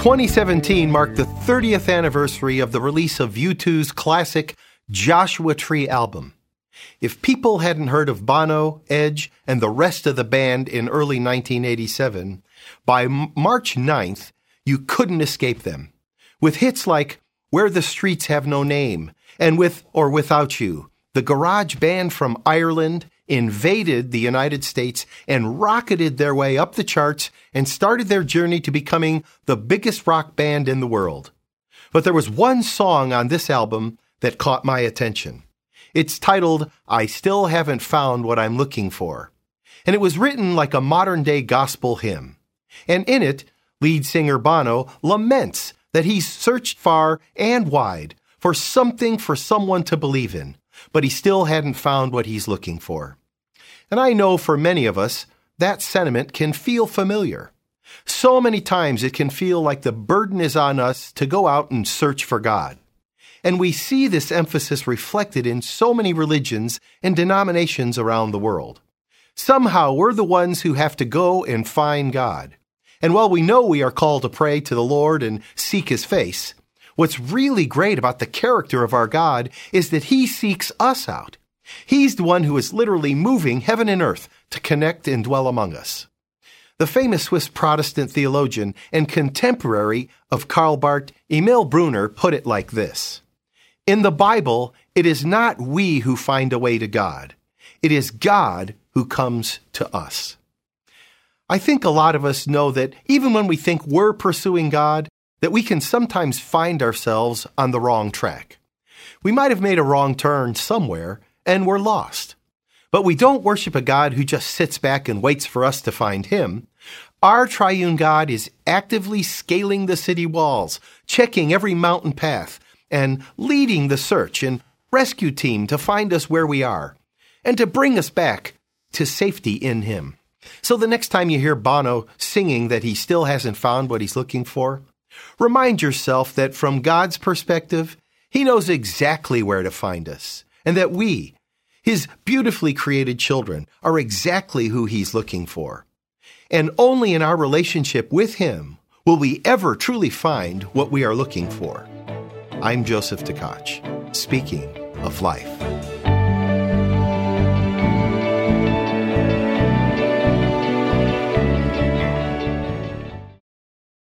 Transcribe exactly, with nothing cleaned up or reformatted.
twenty seventeen marked the thirtieth anniversary of the release of U two's classic Joshua Tree album. If people hadn't heard of Bono, Edge, and the rest of the band in early nineteen eighty-seven, by March ninth, you couldn't escape them. With hits like Where the Streets Have No Name and With or Without You, the garage band from Ireland invaded the United States and rocketed their way up the charts and started their journey to becoming the biggest rock band in the world. But there was one song on this album that caught my attention. It's titled, I Still Haven't Found What I'm Looking For. And it was written like a modern-day gospel hymn. And in it, lead singer Bono laments that he's searched far and wide for something for someone to believe in, but he still hadn't found what he's looking for. And I know for many of us, that sentiment can feel familiar. So many times it can feel like the burden is on us to go out and search for God. And we see this emphasis reflected in so many religions and denominations around the world. Somehow we're the ones who have to go and find God. And while we know we are called to pray to the Lord and seek His face, what's really great about the character of our God is that He seeks us out. He's the one who is literally moving heaven and earth to connect and dwell among us. The famous Swiss Protestant theologian and contemporary of Karl Barth, Emil Brunner, put it like this. In the Bible, it is not we who find a way to God. It is God who comes to us. I think a lot of us know that even when we think we're pursuing God, that we can sometimes find ourselves on the wrong track. We might have made a wrong turn somewhere, and we're lost. But we don't worship a God who just sits back and waits for us to find Him. Our triune God is actively scaling the city walls, checking every mountain path, and leading the search and rescue team to find us where we are, and to bring us back to safety in Him. So the next time you hear Bono singing that he still hasn't found what he's looking for, remind yourself that from God's perspective, He knows exactly where to find us, and that we, His beautifully created children, are exactly who He's looking for. And only in our relationship with Him will we ever truly find what we are looking for. I'm Joseph Tkach, speaking of life.